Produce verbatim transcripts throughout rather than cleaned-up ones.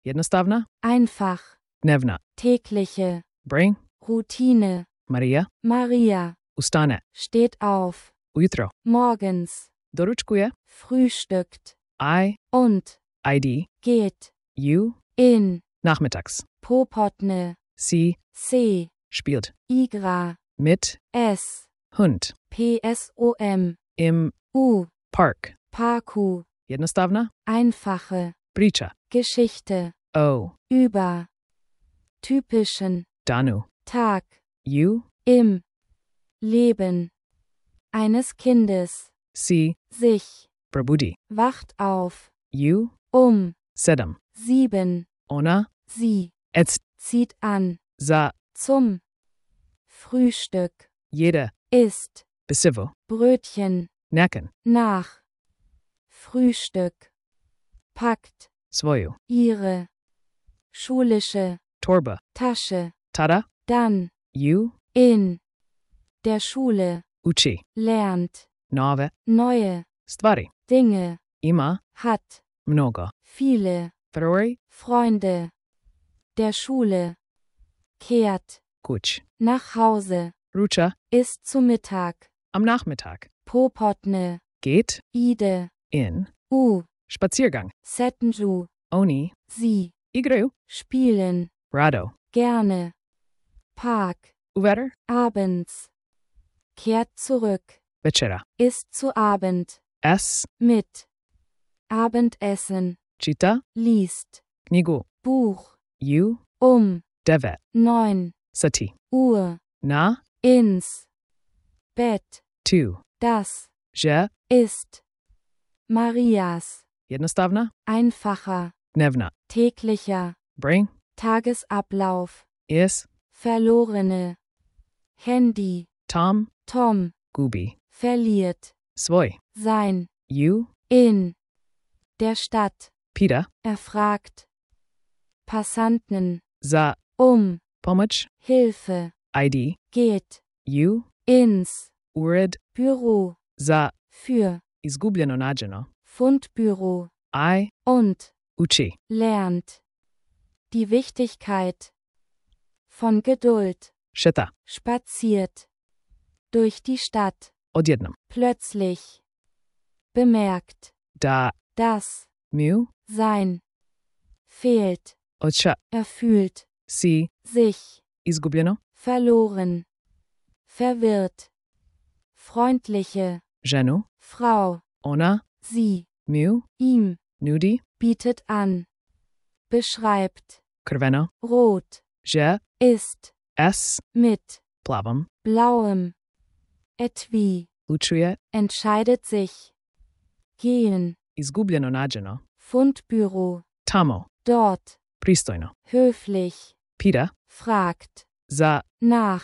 Jednostavna, einfach, dnevna. tägliche, Bring, Routine, Maria, Maria, ustane. steht auf, Ujutro. morgens, Doručkuje. frühstückt I, und id, geht you, in, nachmittags. Popotne, Sie, C, spielt. Igra, Mit, S, Hund. P S O M, Im, U, Park. Parku, Jednostavna, einfache, priča. Geschichte, O, über, typischen, danu. Tag, You, im, Leben, eines Kindes, si, sich, probudi. wacht auf, You, um, sedam. sieben, Ona, sie, ets, zieht an, za, zum, Frühstück, jede, isst, besivo. Brötchen, Naken, nach, Frühstück, packt, svoju. ihre, schulische, Torba. Tasche, Tada, dann, you, in, der Schule, uči. lernt, Nove, neue, stvari. Dinge, Ima, hat, mnogo. viele, Broj, Freunde, der Schule, kehrt, kuć. nach Hause, Ruča, isst zu Mittag, am Nachmittag. Popotne, Geht, ide, in, u, Spaziergang. Settenju, Oni, sie, igru, spielen, rado. gerne, Park, Uveter, abends, kehrt zurück, večera. isst zu Abend, S, mit, Abendessen, čita, liest, knjigu. Buch, You, um, devet. neun, Sati. Uhr, Na, ins, Bett, tu. das, Že, ist, Marias, jednostavna, einfacher, dnevna. täglicher, Bring, Tagesablauf, is, verlorene, Handy, Tom, Tom, gubi. verliert, Svoj. sein, You, in, der Stadt, Peter, erfragt, Passanten, za, um, pomoć. Hilfe, Id, geht, you, ins, ured, Büro, za, für, izgubljeno nađeno. Fundbüro, I, und, uči. lernt, die Wichtigkeit, von Geduld, Šeta. spaziert, durch die Stadt, Odjednom. plötzlich, bemerkt, Da, dass, mu, sein, fehlt, odša. erfühlt, Si, sich, izgubljeno. verloren, verwirrt, freundliche, Ženu, Frau, ona, sie, mu, ihm, nudi, bietet an, beschreibt, crveno. rot, Že, ist, s, mit, plavom. blauem, etwie, Lučuje, entscheidet sich, gehen, izgubljeno nađeno. Fundbüro, Tamo, dort, pristojno. höflich, Peter, fragt, za, nach,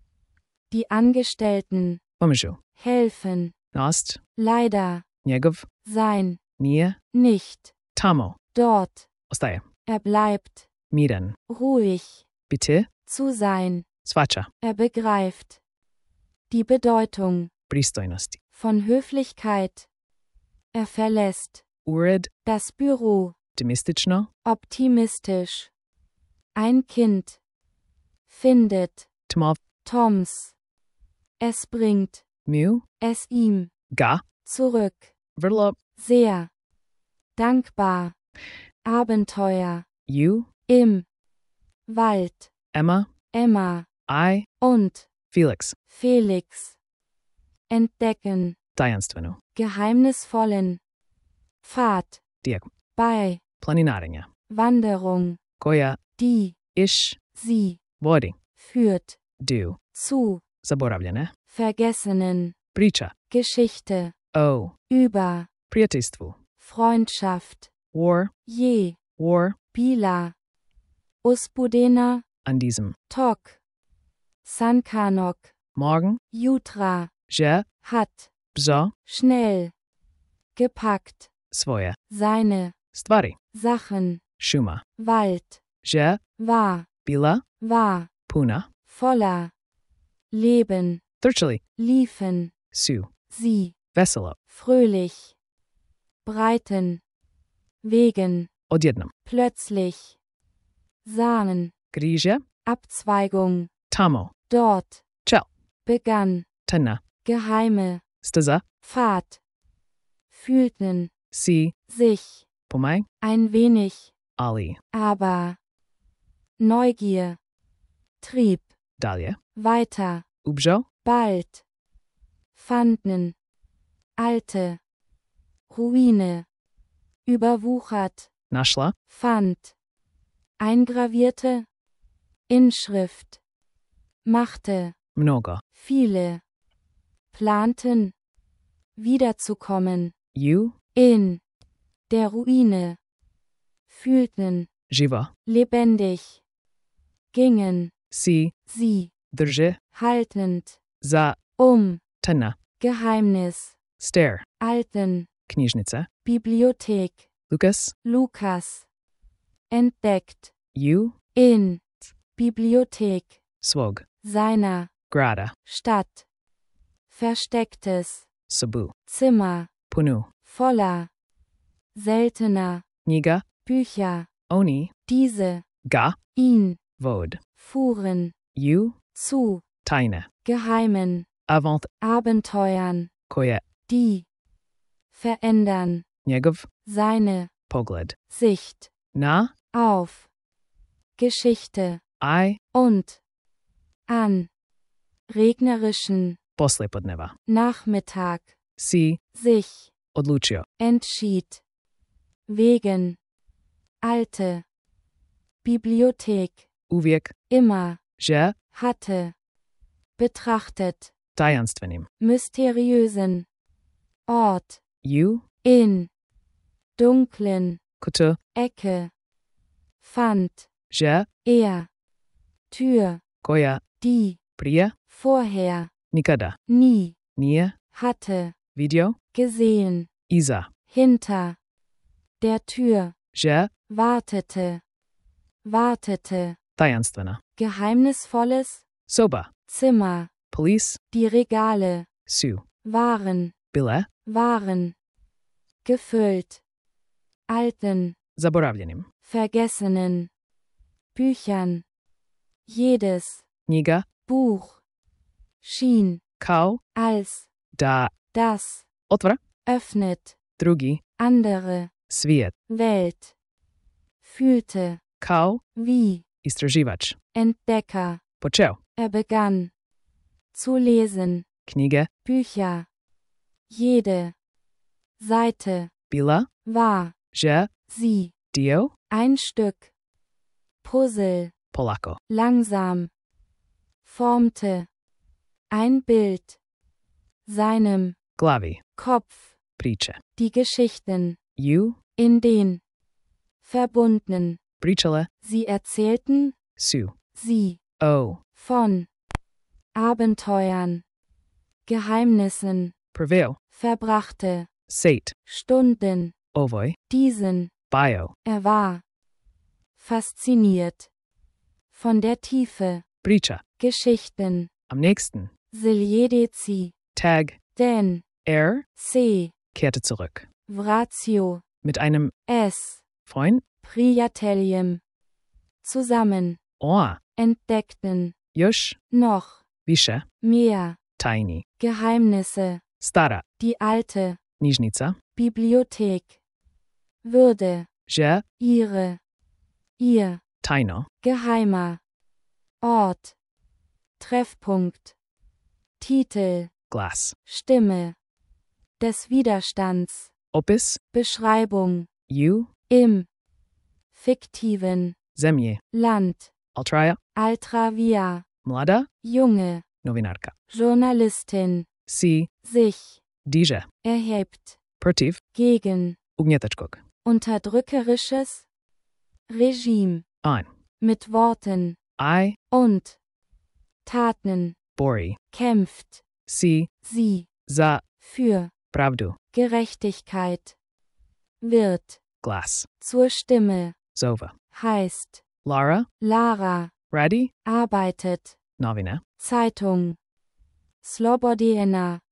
die Angestellten, pomažu. helfen, Nost, leider, njegov, sein, nije, nicht, tamo, dort, ostaje. er bleibt, Miren, ruhig, bitte, zu sein, svača. er begreift, die Bedeutung, Pristojnosti. von Höflichkeit, er verlässt, Ured, das Büro, optimistično. optimistisch, ein Kind, findet, Tmov, Toms, es bringt, mu, es ihm, ga, zurück, vrlo, sehr, dankbar, Abenteuer, you, im, Wald, Emma, Emma, I, und, Felix. Felix, entdecken, Tajanstveno. geheimnisvollen, Pfad, Tijek. bei, Planinarenja. Wanderung, Koja, die, iš, sie, vodi, führt, du, zu, zaboravljene. vergessenen, Priča, Geschichte, o, über, prijateljstvu. Freundschaft, War, je, war, Bila, Uspudena, an diesem Tok, Sankanok, Morgen, Jutra, že, hat, bzo, schnell, gepackt, svoje, seine, stvari. Sachen, Šuma, Wald, že, war, bila, war, puna, voller, Leben, trčali, liefen, su, sie, veselo, fröhlich, breiten, wegen, Odjednom. plötzlich, sahen, Griže. Abzweigung, Tamo. dort, Čel. begann, Tena. geheime, Steza. Pfad, fühlten, Si. sich, Pomaj. ein wenig, Ali. aber, Neugier, trieb, Dalje. weiter, Ubžo. bald, fanden, alte, Ruine, überwuchert, Našla. fand, eingravierte, Inschrift, machte, Mnogo. viele, planten, wiederzukommen, Ju. in, der Ruine, fühlten, Živo. lebendig, gingen, Si. sie, Drže. haltend, Za. um, Tena. Geheimnis, Stair. alten, Knižnica. Bibliothek, Lukas. Lukas, entdeckt, Ju. in, Bibliothek, Svog. seiner, Grada. Stadt, verstecktes, Sabu. Zimmer, Punu. voller, seltener, Niga. Bücher, Oni. diese, Ga. ihn, Vod. fuhren, Ju. zu, Tajne. geheimen, Avant. Abenteuern, Koje. die, verändern, Njegov. seine, Pogled. Sicht, Na. auf, Geschichte, I. und, an, regnerischen, Poslepodneva. Nachmittag, Si. sich, Odlučio. entschied, wegen, alte, Bibliothek, Uvijek. immer, Že. hatte, betrachtet, Tajanstvenim. mysteriösen, Ort, Ju. in, dunklen, Kutu. Ecke, fand, Že. er, Tür, Koja. die, Prije. vorher, Nikada. nie, Nije. hatte, Video. gesehen, Iza. hinter, der Tür, Že. wartete, wartete, Tajanstvena. geheimnisvolles, Soba. Zimmer, Police. die Regale, Su. waren, Bile. waren, gefüllt, alten, Zaboravljenim. vergessenen, Büchern, jedes, Knjiga. Buch, schien, Kao. als, Da. das, Otvara. öffnet, Drugi. andere, Svijet. Welt, fühlte, Kao. wie, Istraživač. Entdecker, Počeo. er begann, zu lesen, Knjige. Bücher, jede, Seite, Bila. war, Že. sie, Dio. ein Stück, Puzzle, Polako. langsam, formte, ein Bild, seinem, Glavi. Kopf, Priče. die Geschichten, Ju. in den, verbunden, Pričale. sie erzählten, Su. sie, O. von, Abenteuern, Geheimnissen, Prevail. verbrachte, Sate. Stunden, Ovoj. diesen, Bio. er war, fasziniert, von der Tiefe, Priča. Geschichten, Am nächsten. Siljedeci, Tag. denn, Er. C, Kehrte zurück. Vratio, Mit einem S, Freund. Priateljem, zusammen, Oa. entdeckten, Još. noch, Više. mehr, Tajni. Geheimnisse, Stara. die alte, Knjižnica. Bibliothek, würde, Že. ihre, ihr, Tajno. geheimer, Ort, Treffpunkt, Titel, Glas. Stimme, des Widerstands, Opis. Beschreibung, Ju. im, fiktiven, Zemlje. Land, Altraja. Altravia, Mlada. junge, Novinarka. Journalistin, Si. sich, Diže. erhebt, Protiv. gegen, Ugnjetačkog. unterdrückerisches, Regime, Ein. mit Worten, I. und, Taten, Bori. kämpft, Si. sie, Za. für, Pravdu. Gerechtigkeit, wird, Glas. zur Stimme, Zova. heißt, Lara. Lara, Radi. arbeitet, Novina. Zeitung, Slobodena,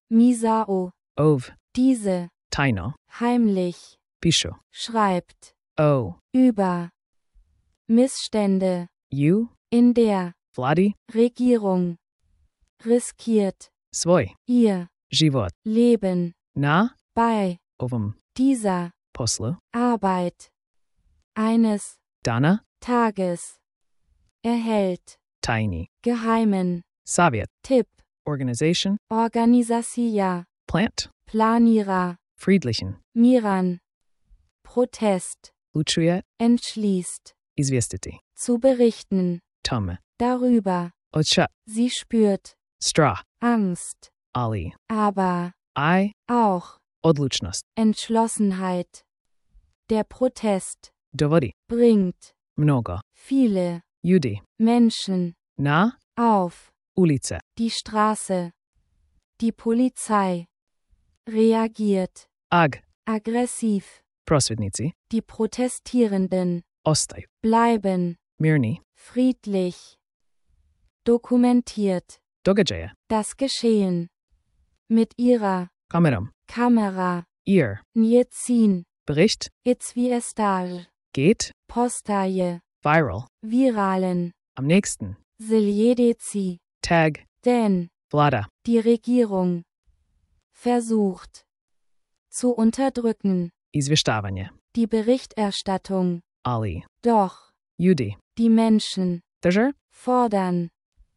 Misao, Ov. diese, Tajno. heimlich, Pišu. schreibt, O. über, Missstände, U. in der, Vladi. Regierung, riskiert, Svoj. ihr, Život. Leben, Na. bei, Ovom. dieser, Poslu. Arbeit, eines, Dana. Tages, erhält, Tajni. geheimen, Soviet. Tipp, Organization. Organisacija, Plant. Planira, Friedlichen. Miran, Protest, Lučuje. entschließt, Izvjestiti. zu berichten, Tome. darüber, Ocha. sie spürt, Straw. Angst, Ali. aber, I. auch, Odlučnost. Entschlossenheit. Der Protest Dovodi. bringt Mnogo. viele Ljudi. Menschen Na. auf Ulice. die Straße. Die Polizei reagiert Ag. aggressiv. Prosvednici. Die Protestierenden Ostaju. bleiben Mirni. friedlich. Dokumentiert Događaje. das Geschehen mit ihrer Kameram. Kamera. Ihr. Njezin, Bericht. Izviestaj, Geht. Postaje, Viral. viralen, Am nächsten. Siljedeci, Tag. denn Vlada. die Regierung versucht zu unterdrücken Izvještavanje. die Berichterstattung, Ali. doch Ljudi. die Menschen Držer. fordern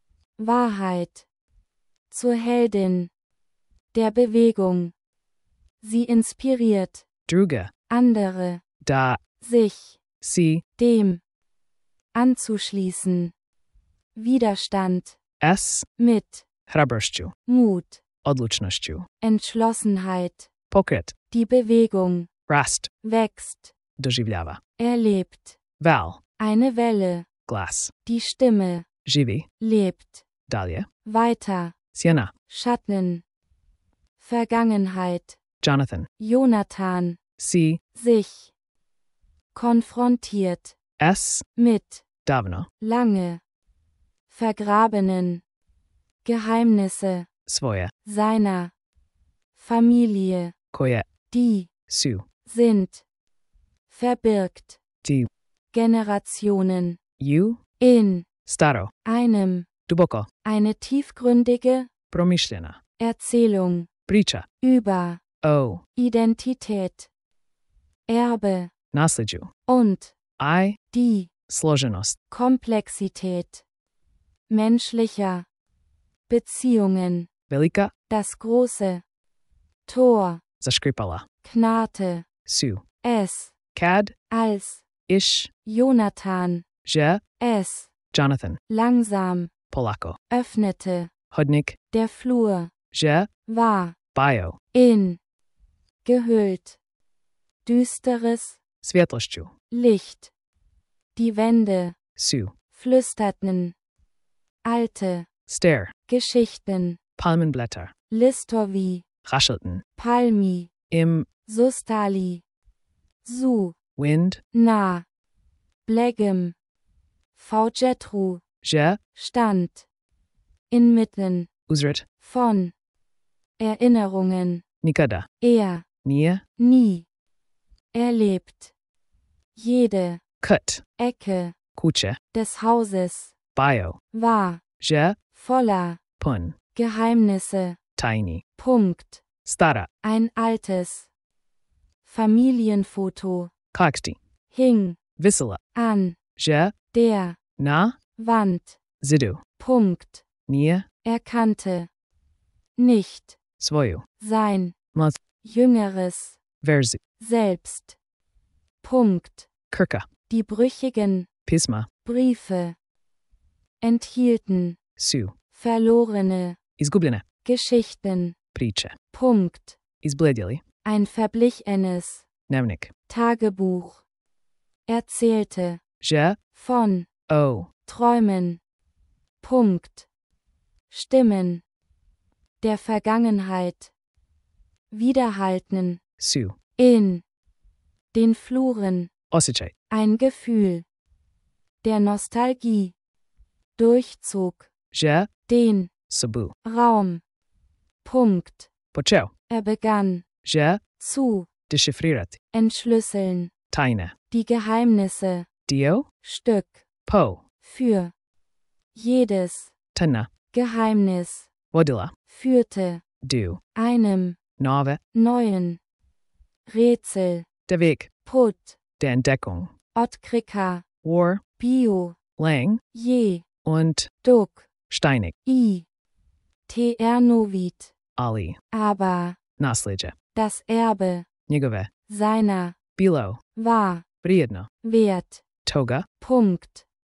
Wahrheit zur Heldin der Bewegung. Sie inspiriert Druga. andere, Da. sich Si. dem anzuschließen. Widerstand S. mit Hrabršću. Mut, Odlučnošću. Entschlossenheit. Pokret. Die Bewegung Rast. wächst, Doživljava. erlebt. Val. Eine Welle. Glas. Die Stimme Živi. lebt. Dalje. Weiter. Sjena. Schatten. Vergangenheit. Jonathan. Jonathan. Si. Sich. Konfrontiert. S. Mit. Davno. Lange. Vergrabenen. Geheimnisse. Svoje. Seiner. Familie. Koje. Die. Su. Sind. Verbirgt. Ti. Generationen. Ju. In. Staro. Einem. Duboko. Eine tiefgründige Promišljena. Erzählung. Priča. Über. O. Identität. Erbe. Nasljeđu. Und. I. Die. Složenost. Komplexität. Menschlicher. Beziehungen. Velika. Das große. Tor. Zaškripala. Knarrte. Su. Es. Kad. Als. Iš. Jonathan. Že. Es. Jonathan. Langsam. Polako. Öffnete. Hodnik. Der Flur. Že. War. Bio. In. Gehüllt. Düsteres. Svjetlošću. Licht. Die Wände. Su. Flüsterten. Alte. Stare. Geschichten. Palmenblätter. Listovi. Raschelten. Palmi. Im. Sustali. Su. Wind. Na. Blegem. Faugetru. Že. Stand. Inmitten. Uzret. Von. Erinnerungen. Nikada. Er. Nije. Nie. Erlebt. Jede. Kut. Ecke. Kuće. Des Hauses. Bio. War. Že. Voller. Pun. Geheimnisse. Tajni. Punkt. Stara. Ein altes Familienfoto Kakti. hing Visela. an Že. der Na. Wand. Zidu. Punkt. Nije. Erkannte nicht Svoju. sein Mlad. jüngeres Verzi. Selbst. Punkt. Kirka. Die brüchigen Pisma. Briefe enthielten Su. verlorene Izgubljene. Geschichten. Priče. Punkt. Izbledjeli. Ein verblichenes Dnevnik. Tagebuch. Erzählte Že. von O. Träumen. Punkt. Stimmen der Vergangenheit. Widerhalten. Su. In den Fluren. Osjećaj. Ein Gefühl der Nostalgie durchzog Že. den Sabu. Raum. Punkt. Počeo. Er begann Že. zu Dešifrirati. entschlüsseln. Tajne. Die Geheimnisse. Dio, Stück. po, Für. Jedes. tana, Geheimnis. wadilla, Führte. du, Einem. nave, Neuen. Rätsel. der Weg, Put. der Entdeckung, Otkrika. war, Bio. lang Je. und Duck. steinig, I. Ternovit. ali, Aber. naslidje, Das Erbe. njegove, Seiner. bilo, War. vrijedno, Wert. toga, Punkt.